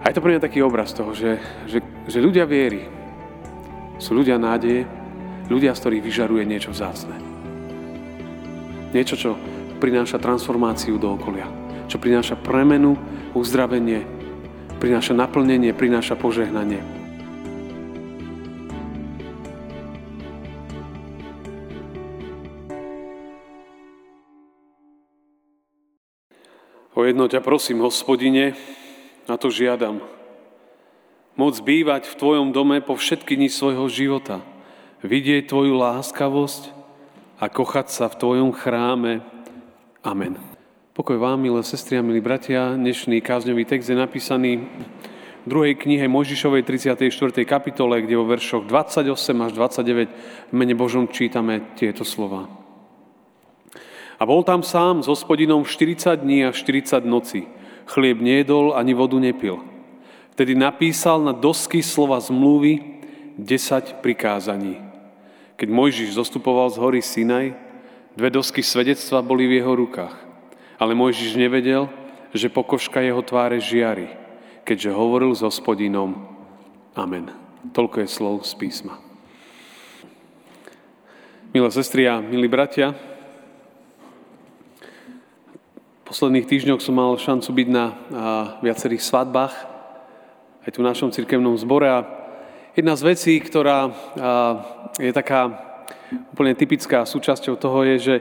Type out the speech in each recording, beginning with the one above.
A je to pre mňa taký obraz toho, že ľudia viery sú ľudia nádeje, ľudia, z ktorých vyžaruje niečo vzácne. Niečo, čo prináša transformáciu do okolia, čo prináša premenu, uzdravenie, prináša naplnenie, prináša požehnanie. O jedno ťa prosím, Hospodine, a to žiadam. Môcť bývať v Tvojom dome po všetky dni svojho života, vidieť Tvoju láskavosť a kochať sa v Tvojom chráme. Amen. Pokoj vám, milé sestry a milí bratia. Dnešný kázňový text je napísaný v 2. knihe Mojžišovej 34. kapitole, kde vo veršoch 28 až 29 v mene Božom čítame tieto slová. A bol tam sám s Hospodinom 40 dní a 40 nocí. Chlieb nejedol, ani vodu nepil. Vtedy napísal na dosky slova zmluvy 10 prikázaní. Keď Mojžiš zostupoval z hory Sinaj, 2 dosky svedectva boli v jeho rukách. Ale Mojžiš nevedel, že pokožka jeho tváre žiari, keďže hovoril s Hospodinom. Amen. Toľko je slov z písma. Milé sestry a milí bratia, v posledných týždňoch som mal šancu byť na viacerých svadbách, aj tu v našom cirkevnom zbore. A jedna z vecí, ktorá je taká úplne typická súčasťou toho, je,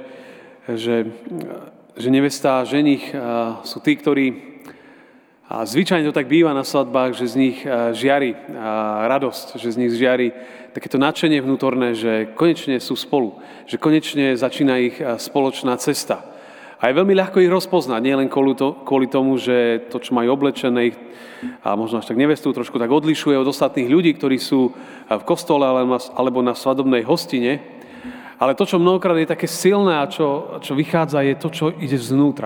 že nevesta a ženich sú tí, ktorí, a zvyčajne to tak býva na svadbách, že z nich žiari radosť, že z nich žiari takéto nadšenie vnútorné, že konečne sú spolu, že konečne začína ich spoločná cesta. A je veľmi ľahko ich rozpoznať, nie len kvôli tomu, že to, čo majú oblečené, ich, a možno až tak nevestu trošku tak odlišuje od ostatných ľudí, ktorí sú v kostole alebo na svadobnej hostine. Ale to, čo mnohokrát je také silné a čo vychádza, je to, čo ide zvnútra.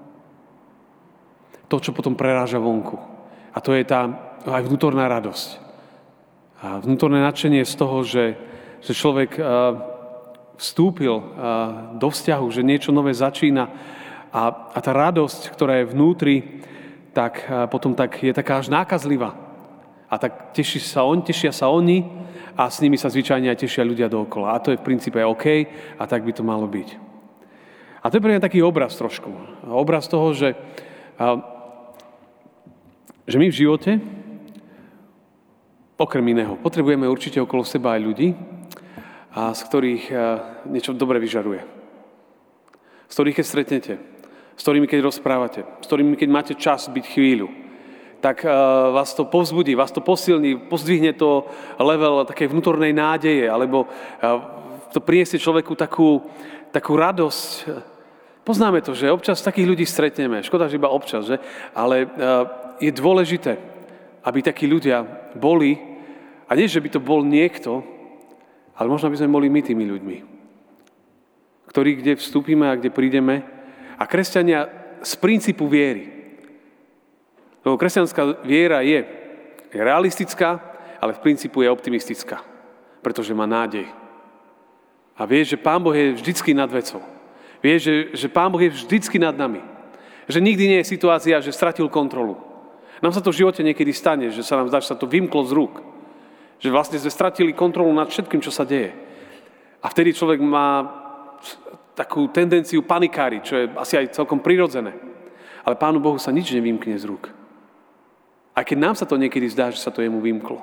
To, čo potom preráža vonku. A to je tá aj vnútorná radosť. A vnútorné nadšenie z toho, že človek vstúpil do vzťahu, že niečo nové začína a tá radosť, ktorá je vnútri, tak potom tak je taká až nákazlivá. A tak tešia sa oni a s nimi sa zvyčajne aj tešia ľudia dookola. A to je v princípe OK a tak by to malo byť. A to je pre mňa taký obraz trošku. Obraz toho, že my v živote, okrem iného, potrebujeme určite okolo seba aj ľudí, a z ktorých niečo dobre vyžaruje. Z ktorých, keď stretnete, s ktorými, keď rozprávate, s ktorými, keď máte čas byť chvíľu, tak vás to povzbudí, vás to posilní, pozdvihne to level takej vnútornej nádeje, alebo to priniesie človeku takú radosť. Poznáme to, že občas takých ľudí stretneme, škoda, že iba občas, že? Ale je dôležité, aby takí ľudia boli, a nie, že by to bol niekto, ale možno by sme boli my tými ľuďmi, ktorí, kde vstúpime a kde prídeme. A kresťania z princípu viery. Lebo kresťanská viera je realistická, ale v princípu je optimistická. Pretože má nádej. A vie, že Pán Boh je vždycky nad vecou. Vie, že Pán Boh je vždycky nad nami. Že nikdy nie je situácia, že stratil kontrolu. Nám sa to v živote niekedy stane, že sa nám zdá, že sa to vymklo z rúk. Že vlastne sme stratili kontrolu nad všetkým, čo sa deje. A vtedy človek má takú tendenciu panikáriť, čo je asi aj celkom prirodzené. Ale Pánu Bohu sa nič nevymkne z rúk. Aj keď nám sa to niekedy zdá, že sa to jemu vymklo.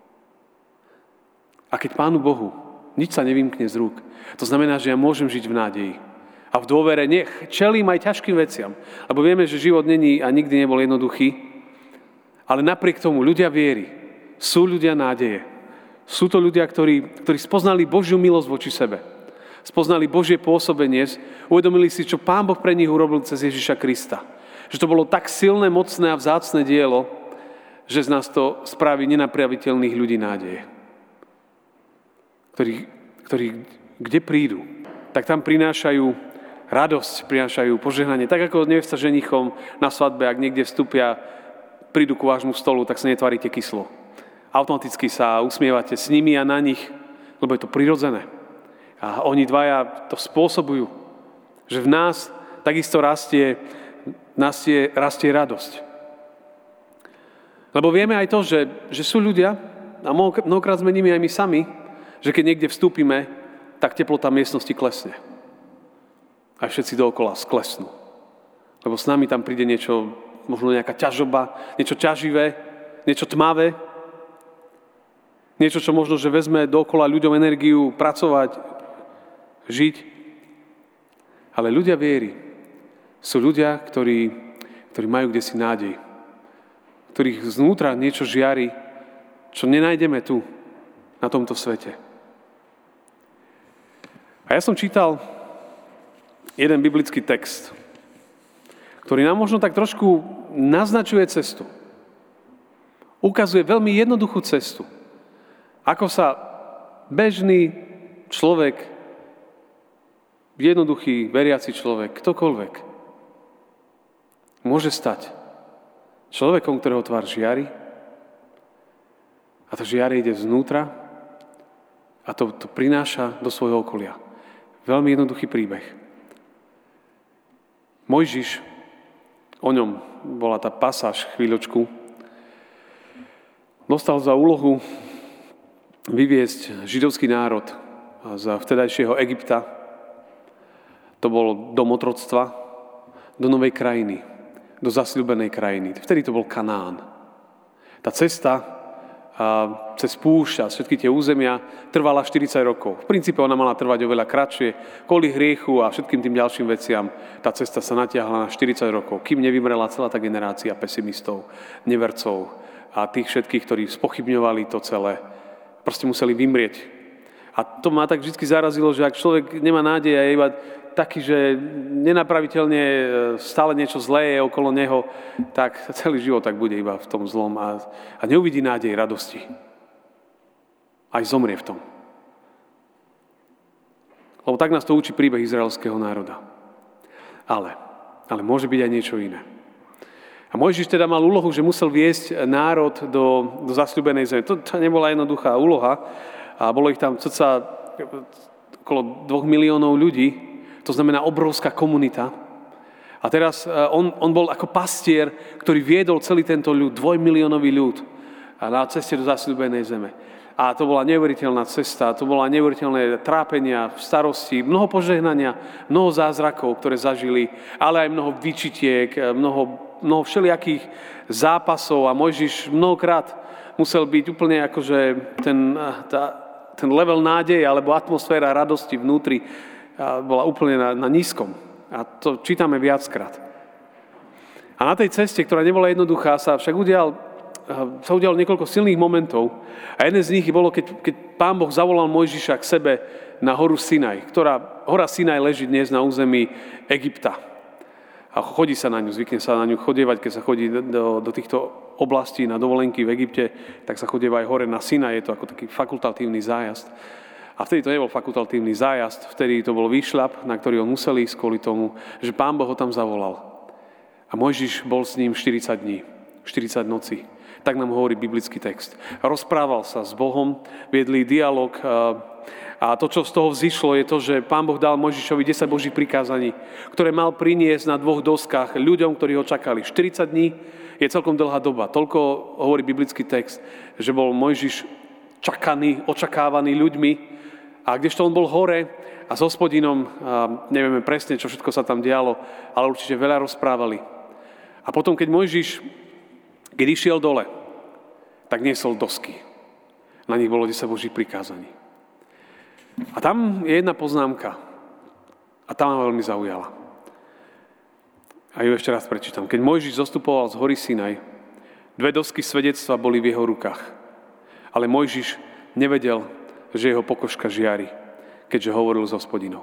A keď Pánu Bohu nič sa nevymkne z rúk, to znamená, že ja môžem žiť v nádeji. A v dôvere nech čelím aj ťažkým veciam. Lebo vieme, že život není a nikdy nebol jednoduchý. Ale napriek tomu ľudia viery sú ľudia nádeje. Sú to ľudia, ktorí spoznali Božiu milosť voči sebe. Spoznali Božie pôsobenie, uvedomili si, čo Pán Boh pre nich urobil cez Ježiša Krista. Že to bolo tak silné, mocné a vzácne dielo, že z nás to spraví nenapraviteľných ľudí nádeje. Ktorí kde prídu, tak tam prinášajú radosť, prinášajú požehnanie. Tak ako nevesta ženichom na svadbe, ak niekde vstúpia, prídu ku vášmu stolu, tak sa netvárite kyslo. Automaticky sa usmievate s nimi a na nich, lebo je to prirodzené. A oni dvaja to spôsobujú, že v nás takisto rastie radosť. Lebo vieme aj to, že sú ľudia, a mnohokrát sme nimi aj my sami, že keď niekde vstúpime, tak teplota miestnosti klesne. A všetci dookola sklesnú. Lebo s nami tam príde niečo, možno nejaká ťažoba, niečo ťaživé, niečo tmavé, niečo, čo možno, že vezme dookola ľuďom energiu pracovať, žiť. Ale ľudia viery sú ľudia, ktorí majú kdesi nádej, ktorých znútra niečo žiari, čo nenájdeme tu, na tomto svete. A ja som čítal jeden biblický text, ktorý nám možno tak trošku naznačuje cestu. Ukazuje veľmi jednoduchú cestu. Ako sa bežný človek, jednoduchý, veriaci človek, ktokoľvek, môže stať človekom, ktorého tvár žiari, a to žiare ide znútra a to prináša do svojho okolia. Veľmi jednoduchý príbeh. Mojžiš, o ňom bola tá pasáž chvíľočku, dostal za úlohu vyviesť židovský národ z vtedajšieho Egypta. To bolo do otroctva, do novej krajiny, do zasľúbenej krajiny. Vtedy to bol Kanán. Tá cesta cez púšť a všetky tie územia trvala 40 rokov. V princípe ona mala trvať oveľa kratšie. Kvôli hriechu a všetkým tým ďalším veciam tá cesta sa natiahla na 40 rokov, kým nevymrela celá tá generácia pesimistov, nevercov a tých všetkých, ktorí spochybňovali to celé. Proste museli vymrieť. A to ma tak vždy zarazilo, že ak človek nemá nádej a je iba taký, že nenapraviteľne stále niečo zlé je okolo neho, tak celý život tak bude iba v tom zlom a neuvidí nádej radosti. Aj zomrie v tom. Lebo tak nás to učí príbeh izraelského národa. Ale môže byť aj niečo iné. A Mojžiš teda mal úlohu, že musel viesť národ do zasľúbenej zeme. To nebola jednoduchá úloha a bolo ich tam cca okolo 2 miliónov ľudí. To znamená obrovská komunita. A teraz on bol ako pastier, ktorý viedol celý tento ľud, 2-miliónový ľud na ceste do zasľúbenej zeme. A to bola neuveriteľná cesta, to bola neuveriteľné trápenia, starosti, mnoho požehnania, mnoho zázrakov, ktoré zažili, ale aj mnoho vyčitiek, mnoho všelijakých zápasov a Mojžiš mnohokrát musel byť úplne akože ten level nádeje alebo atmosféra radosti vnútri bola úplne na nízkom. A to čítame viackrát. A na tej ceste, ktorá nebola jednoduchá, sa však udialo niekoľko silných momentov. A jeden z nich bolo, keď Pán Boh zavolal Mojžiša k sebe na horu Sinaj. Hora Sinaj leží dnes na území Egypta. A chodí sa na ňu, zvykne sa na ňu chodievať, keď sa chodí do týchto oblastí na dovolenky v Egypte, tak sa chodieva aj hore na Sinaj, je to ako taký fakultatívny zájazd. A vtedy to nebol fakultatívny zájazd, vtedy to bol výšľap, na ktorý on musel ísť kvôli tomu, že Pán Boh ho tam zavolal. A Mojžiš bol s ním 40 dní, 40 nocí. Tak nám hovorí biblický text. Rozprával sa s Bohom, viedli dialog a to, čo z toho vzýšlo, je to, že Pán Boh dal Mojžišovi 10 Božích prikázaní, ktoré mal priniesť na 2 doskách ľuďom, ktorí ho čakali. 40 dní je celkom dlhá doba. Toľko hovorí biblický text, že bol Mojžiš čakaný, očakávaný ľuďmi. A kdežto on bol hore a s Hospodinom, nevieme presne, čo všetko sa tam dialo, ale určite veľa rozprávali. A potom, keď Mojžiš, keď išiel dole, tak niesol dosky. Na nich bolo 10 Božích prikázaní. A tam je jedna poznámka. A tá ma veľmi zaujala. A ju ešte raz prečítam. Keď Mojžiš zostupoval z hory Sinaj, 2 dosky svedectva boli v jeho rukách. Ale Mojžiš nevedel, že jeho pokožka žiari, keďže hovoril s Hospodinou.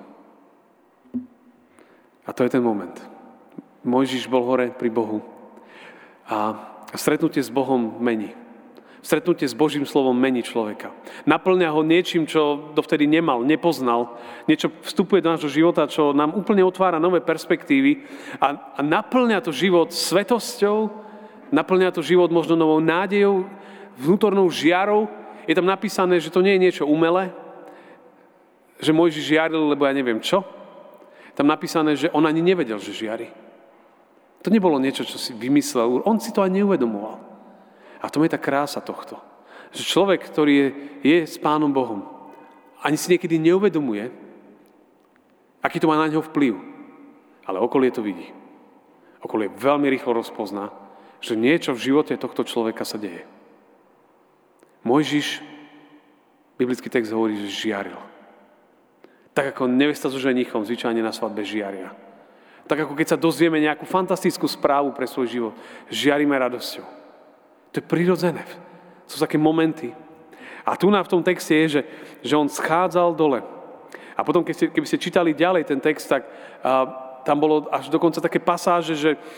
A to je ten moment. Mojžiš bol hore pri Bohu a stretnutie s Bohom mení. Stretnutie s Božím slovom mení človeka. Naplňa ho niečím, čo dovtedy nemal, nepoznal. Niečo vstupuje do nášho života, čo nám úplne otvára nové perspektívy a naplňa to život svetosťou, naplňa to život možno novou nádejou, vnútornou žiarou. Je tam napísané, že to nie je niečo umelé, že Mojžiš žiaril, lebo ja neviem čo. Tam napísané, že on ani nevedel, že žiari. To nebolo niečo, čo si vymyslel. On si to ani neuvedomoval. A v tom je tá krása tohto. Že človek, ktorý je s Pánom Bohom, ani si niekedy neuvedomuje, aký to má na ňo vplyv. Ale okolie to vidí. Okolie veľmi rýchlo rozpozná, že niečo v živote tohto človeka sa deje. Mojžiš, biblický text hovorí, že žiaril. Tak ako nevesta so ženichom zvyčajne na svadbe žiaria. Tak ako keď sa dozvieme nejakú fantastickú správu pre svoj život, žiarime radosťou. To je prirodzené. Sú také momenty. A tu v tom texte je, že on schádzal dole. A potom, keby ste čítali ďalej ten text, tak tam bolo až dokonca také pasáže,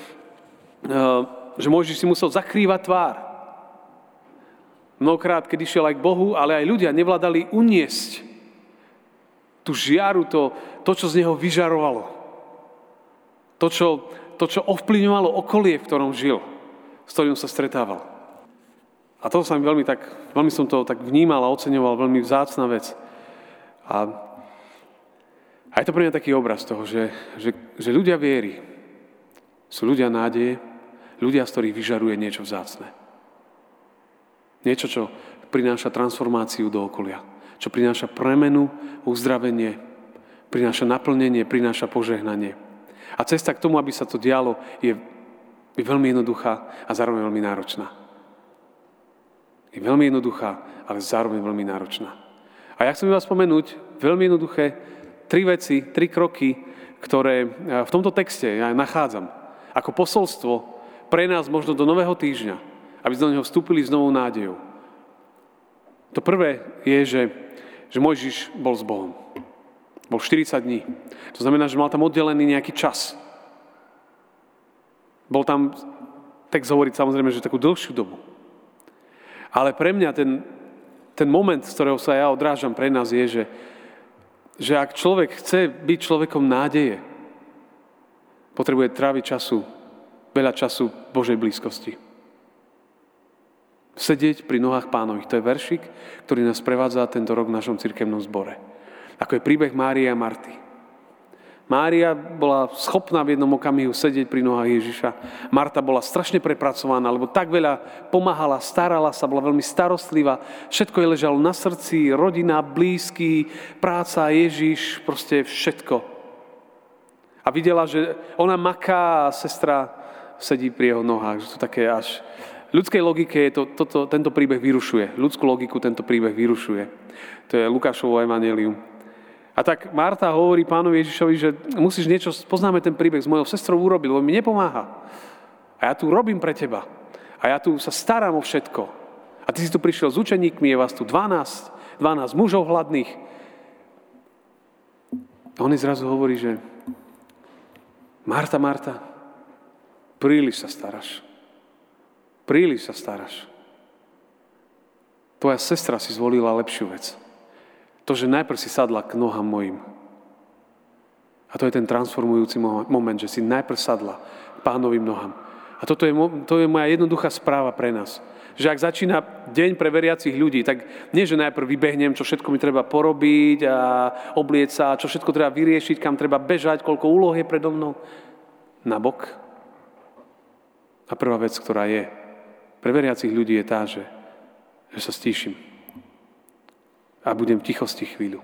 že Mojžiš si musel zakrývať tvár. Mnohokrát, keď išiel aj k Bohu, ale aj ľudia nevládali uniesť tú žiaru, to, čo z neho vyžarovalo. To, čo ovplyvňovalo okolie, v ktorom žil, s ktorým sa stretával. A to sa mi veľmi som to tak vnímal a oceňoval, veľmi vzácna vec. A je to pre mňa taký obraz toho, že ľudia viery sú ľudia nádeje, ľudia, z ktorých vyžaruje niečo vzácne. Niečo, čo prináša transformáciu do okolia, čo prináša premenu, uzdravenie, prináša naplnenie, prináša požehnanie. A cesta k tomu, aby sa to dialo, je veľmi jednoduchá a zároveň veľmi náročná. Je veľmi jednoduchá, ale zároveň veľmi náročná. A ja chcem vás spomenúť veľmi jednoduché 3 kroky, ktoré v tomto texte ja nachádzam ako posolstvo pre nás možno do nového týždňa, aby sme do neho vstúpili s novou nádejou. To prvé je, že Mojžiš bol s Bohom. Bol 40 dní. To znamená, že mal tam oddelený nejaký čas. Bol tam, text hovorí samozrejme, že takú dlhšiu dobu. Ale pre mňa ten moment, z ktorého sa ja odrážam pre nás je, že ak človek chce byť človekom nádeje, potrebuje tráviť veľa času v Božej blízkosti. Sedieť pri nohách Pánových. To je veršik, ktorý nás prevádza tento rok v našom cirkevnom zbore. Ako je príbeh Márie a Marty. Mária bola schopná v jednom okamihu sedieť pri nohách Ježiša. Marta bola strašne prepracovaná, lebo tak veľa pomáhala, starala sa, bola veľmi starostlivá. Všetko jej ležalo na srdci, rodina, blízky, práca, Ježiš, proste všetko. A videla, že ona maká a sestra sedí pri jeho nohách. Že to také až... Ľudskej logike tento príbeh vyrušuje. Ľudskú logiku tento príbeh vyrušuje. To je Lukášovo evanjelium. A tak Marta hovorí Pánovi Ježišovi, že musíš niečo, poznáme ten príbeh, s mojou sestrou urobiť, lebo mi nepomáha. A ja tu robím pre teba. A ja tu sa starám o všetko. A ty si tu prišiel s učeníkmi, je vás tu 12 mužov hladných. A on zrazu hovorí, že Marta, príliš sa staráš. Príliš sa staráš. Tvoja sestra si zvolila lepšiu vec. To, že najprv si sadla k nohám mojim. A to je ten transformujúci moment, že si najprv sadla k Pánovým nohám. A to je moja jednoduchá správa pre nás. Že ak začína deň pre veriacich ľudí, tak nie, že najprv vybehnem, čo všetko mi treba porobiť a oblieť sa, čo všetko treba vyriešiť, kam treba bežať, koľko úloh je predo mnou. Nabok. A prvá vec, ktorá je pre veriacich ľudí, je tá, že sa stíšim. A budem v tichosti chvíľu.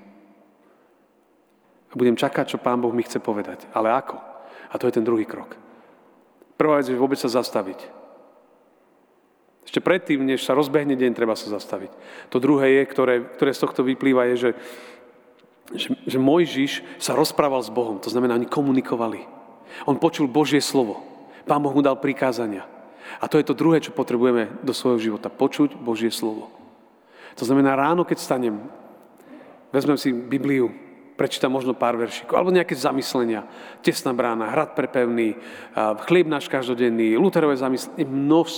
A budem čakať, čo Pán Boh mi chce povedať. Ale ako? A to je ten druhý krok. Prvá vec je vôbec sa zastaviť. Ešte predtým, než sa rozbehne deň, treba sa zastaviť. To druhé je, ktoré z tohto vyplýva, je, že Mojžiš sa rozprával s Bohom. To znamená, oni komunikovali. On počul Božie slovo. Pán Boh mu dal prikázania. A to je to druhé, čo potrebujeme do svojho života. Počuť Božie slovo. To znamená, ráno, keď stanem, vezmem si Bibliu, prečítam možno pár veršíkov, alebo nejaké zamyslenia, Tesná brána, Hrad prepevný, Chlieb náš každodenný, Lutherové zamyslenie,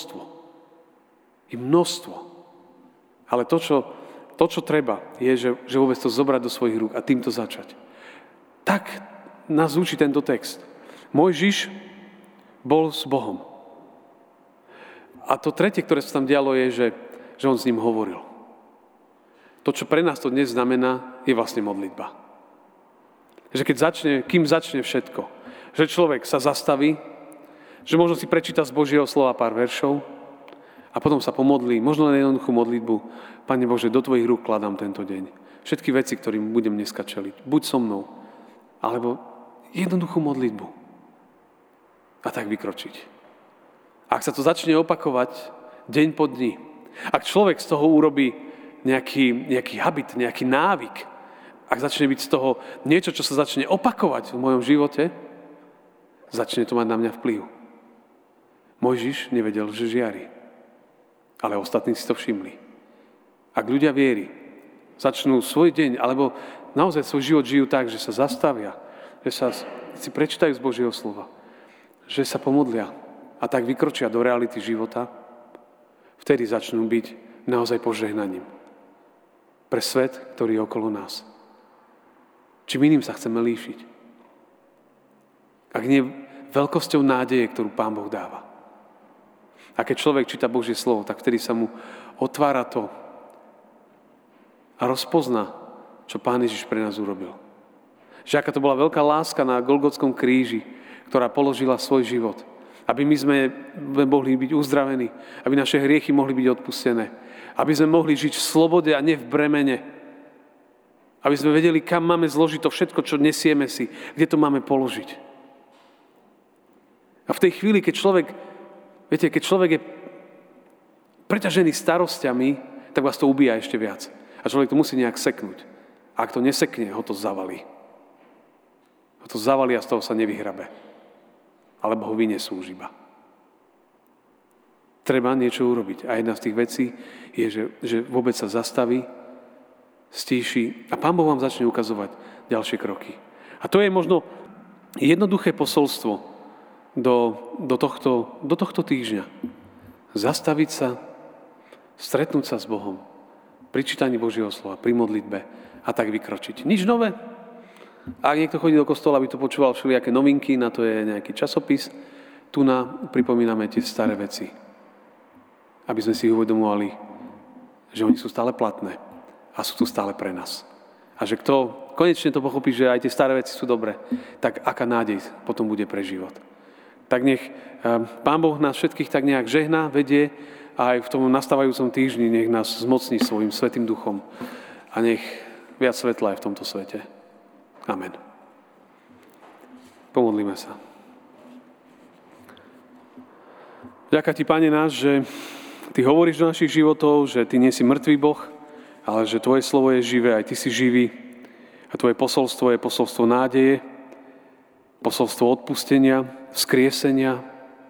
je množstvo. Ale to, čo treba, je, že vôbec to zobrať do svojich rúk a týmto začať. Tak nás učí tento text. Mojžiš bol s Bohom. A to tretie, ktoré sa tam dialo, je, že on s ním hovoril. To, čo pre nás to dnes znamená, je vlastne modlitba. Že kým začne všetko, že človek sa zastaví, že možno si prečíta z Božieho slova pár veršov A potom sa pomodlí, možno len jednoduchú modlitbu. Pane Bože, do tvojich rúk kladám tento deň. Všetky veci, ktorým budem dneska čeliť. Buď so mnou. Alebo jednoduchú modlitbu. A tak vykročiť. Ak sa to začne opakovať deň po dni, ak človek z toho urobí nejaký habit, nejaký návyk, ak začne byť z toho niečo, čo sa začne opakovať v mojom živote, začne to mať na mňa vplyv. Mojžiš nevedel, že žiari, ale ostatní si to všimli. Ak ľudia viery začnú svoj deň, alebo naozaj svoj život žijú tak, že sa zastavia, že sa si prečítajú z Božieho slova, že sa pomodlia a tak vykročia do reality života, vtedy začnú byť naozaj požehnaním pre svet, ktorý je okolo nás. Čím iným sa chceme líšiť? Ak nie veľkosťou nádeje, ktorú Pán Boh dáva. A keď človek číta Božie slovo, tak vtedy sa mu otvára to a rozpozná, čo Pán Ježiš pre nás urobil. Že aká to bola veľká láska na Golgotskom kríži, ktorá položila svoj život. Aby my sme mohli byť uzdravení, aby naše hriechy mohli byť odpustené, aby sme mohli žiť v slobode a nie v bremene. Aby sme vedeli, kam máme zložiť to všetko, čo nesieme si, kde to máme položiť. A v tej chvíli, keď človek je preťažený starosťami, tak vás to ubíja ešte viac. A človek to musí nejak seknúť. A ak to nesekne, ho to zavalí. Ho to zavalí a z toho sa nevyhrabe. Alebo ho vynesú už iba. Treba niečo urobiť. A jedna z tých vecí je, že vôbec sa zastaví, stíši a Pán Boh vám začne ukazovať ďalšie kroky. A to je možno jednoduché posolstvo do tohto týždňa. Zastaviť sa, stretnúť sa s Bohom, pri čítaní Božieho slova, pri modlitbe a tak vykročiť. Nič nové. Ak niekto chodí do kostola, aby to počúval všelijaké novinky, na to je nejaký časopis, tu pripomíname tie staré veci. Aby sme si uvedomovali, že oni sú stále platné a sú tu stále pre nás. A že kto konečne to pochopí, že aj tie staré veci sú dobré, tak aká nádej potom bude pre život. Tak nech Pán Boh nás všetkých tak nejak žehná, vedie a aj v tom nastávajúcom týždni nech nás zmocní svojim Svätým Duchom a nech viac svetla aj v tomto svete. Amen. Pomodlíme sa. Ďakujem ti, Pane náš, že ty hovoríš do našich životov, že ty nie si mŕtvý Boh, ale že tvoje slovo je živé, aj ty si živý a tvoje posolstvo je posolstvo nádeje, posolstvo odpustenia, vzkriesenia.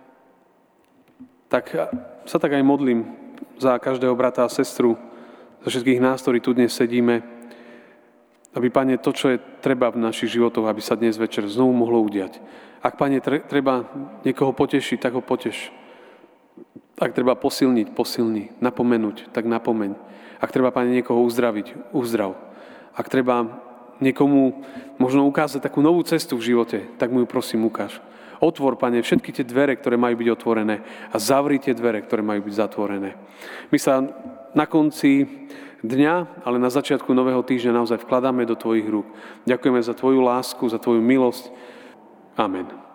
Tak sa tak aj modlím za každého brata a sestru, za všetkých nás, ktorí tu dnes sedíme, aby, Pane, to, čo je treba v našich životoch, aby sa dnes večer znovu mohlo udiať. Ak, Pane, treba niekoho potešiť, tak ho poteš. Ak treba posilniť, posilni. Napomenúť, tak napomeň. Ak treba, Pane, niekoho uzdraviť, uzdrav. Ak treba niekomu možno ukázať takú novú cestu v živote, tak mu ju prosím ukáž. Otvor, Pane, všetky tie dvere, ktoré majú byť otvorené a zavri tie dvere, ktoré majú byť zatvorené. My sa na konci dňa, ale na začiatku nového týždňa naozaj vkladáme do tvojich rúk. Ďakujeme za tvoju lásku, za tvoju milosť. Amen.